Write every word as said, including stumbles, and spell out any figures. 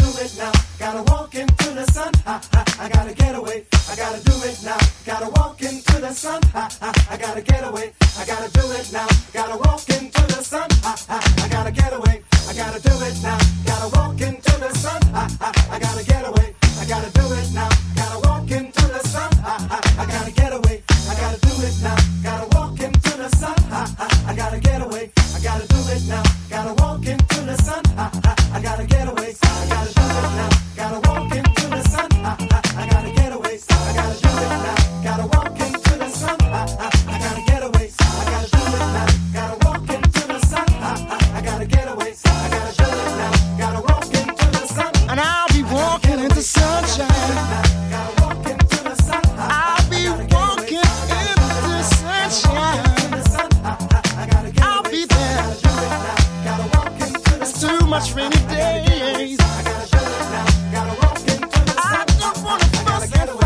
do it now. Gotta walk into the sun. I, I, I gotta get away. I gotta do it now. Gotta walk into the sun. I, I, I gotta get away. I gotta do it now. Gotta walk into the sun. I, I, I gotta get away. I gotta do it now. Gotta walk into the sun. I, I, I gotta get away. I gotta do it now. Gotta walk into the sun. I, I, I gotta get away. I gotta do it now. Gotta walk into the sun. I, I, I gotta get away. I gotta do it now. Gotta walk into the sun. I, I, I gotta get away. I gotta do it now. Gotta walk into the sun. I, I, I gotta get away. I gotta do it now. Gotta walk into the sun. I, I, I gotta get away. I gotta do it now. Gotta walk into the sun. I, I, I gotta get away. I gotta do it now. Gotta walk into the sun. And I'll be walking into sunshine. Gotta walk into the sun. I'll be walking into sunshine. I'll be there. It's too much rainy days. I don't wanna fuss and